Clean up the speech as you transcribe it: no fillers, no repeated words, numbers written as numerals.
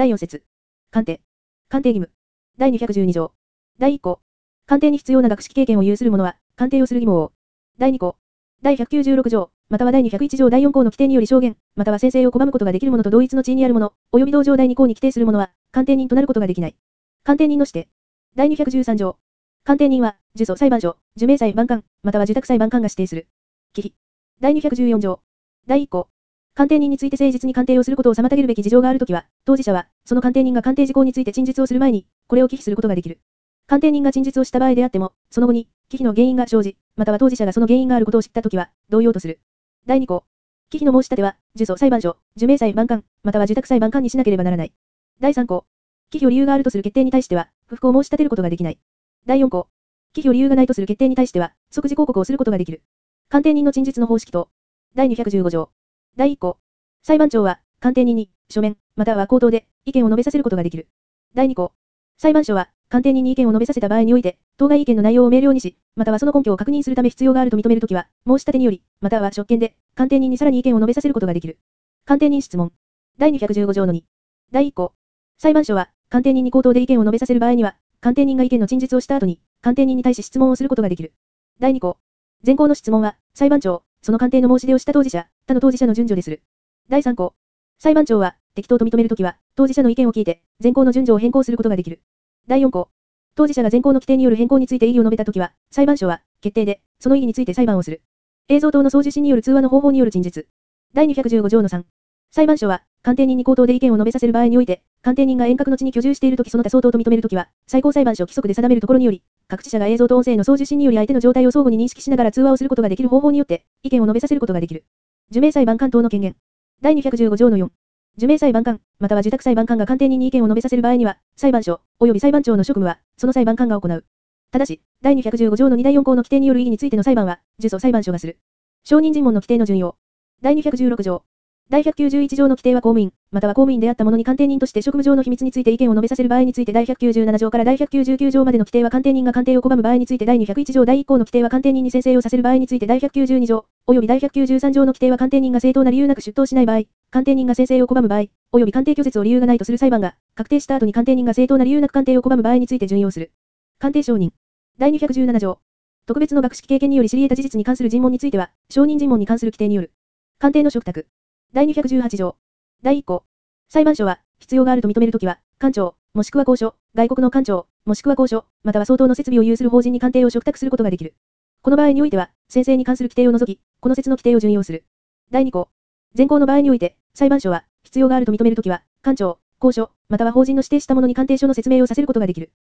第4節。鑑定。鑑定義務。第212条。第1項。鑑定に必要な学識経験を有する者は、鑑定をする義務を負う。第2項。第196条、または第201条第4項の規定により証言、または宣誓を拒むことができる者と同一の地位にある者、及び同条第2項に規定する者は、鑑定人となることができない。鑑定人の指定。第213条。鑑定人は、受訴裁判所、受命裁判官、または受託裁判官が指定する。忌避。第214条。第1項。鑑定人について誠実に鑑定をすることを妨げるべき事情があるときは、当事者は、その鑑定人が鑑定事項について陳述をする前に、これを忌避することができる。鑑定人が陳述をした場合であっても、その後に、忌避の原因が生じ、または当事者がその原因があることを知ったときは、同様とする。第2項。忌避の申し立ては、受訴裁判所、受命裁判官、または受託裁判官にしなければならない。第3項。忌避を理由があるとする決定に対しては、不服を申し立てることができない。第4項。忌避を理由がないとする決定に対しては、即時抗告をすることができる。鑑定人の陳述の方式等。第215条。第1項。裁判長は、鑑定人に、書面、または口頭で、意見を述べさせることができる。第2項。裁判所は、鑑定人に意見を述べさせた場合において、当該意見の内容を明瞭にし、またはその根拠を確認するため必要があると認めるときは、申し立てにより、または職権で、鑑定人にさらに意見を述べさせることができる。鑑定人質問。第215条の2。第1項。裁判所は、鑑定人に口頭で意見を述べさせる場合には、鑑定人が意見の陳述をした後に、鑑定人に対し質問をすることができる。第2項。前項の質問は、裁判長、その鑑定の申し出をした当事者、他の当事者の順序でする。第3項。裁判長は、適当と認めるときは、当事者の意見を聞いて、前項の順序を変更することができる。第4項。当事者が前項の規定による変更について異議を述べたときは、裁判所は、決定で、その異議について裁判をする。映像等の送受信による通話の方法による陳述。第215条の3。裁判所は、鑑定人に口頭で意見を述べさせる場合において、鑑定人が遠隔の地に居住しているときその他相当と認めるときは、最高裁判所規則で定めるところにより、各地者が映像と音声の送受信により相手の状態を相互に認識しながら通話をすることができる方法によって、意見を述べさせることができる。受命裁判官等の権限。第215条の4。受命裁判官、または受託裁判官が鑑定人に意見を述べさせる場合には、裁判所、及び裁判長の職務は、その裁判官が行う。ただし、第215条の2第4項の規定による異議についての裁判は、受訴裁判所がする。証人尋問の規定の順用。第216条。第191条の規定は公務員、または公務員であった者に鑑定人として職務上の秘密について意見を述べさせる場合について第197条から第199条までの規定は鑑定人が鑑定を拒む場合について第201条第1項の規定は鑑定人に宣誓をさせる場合について第192条、及び第193条の規定は鑑定人が正当な理由なく出頭しない場合、鑑定人が宣誓を拒む場合、及び鑑定拒絶を理由がないとする裁判が確定した後に鑑定人が正当な理由なく鑑定を拒む場合について準用する。鑑定承認。第217条。特別の学識経験により知り得た事実に関する尋問については、証人尋問に関する規定による。鑑定の嘱託。第218条。第1項。裁判所は、必要があると認めるときは、官庁、もしくは公所、外国の官庁、もしくは公所、または相当の設備を有する法人に鑑定を嘱託することができる。この場合においては、宣誓に関する規定を除き、この説の規定を準用する。第2項。前項の場合において、裁判所は、必要があると認めるときは、官庁、公所、または法人の指定したものに鑑定書の説明をさせることができる。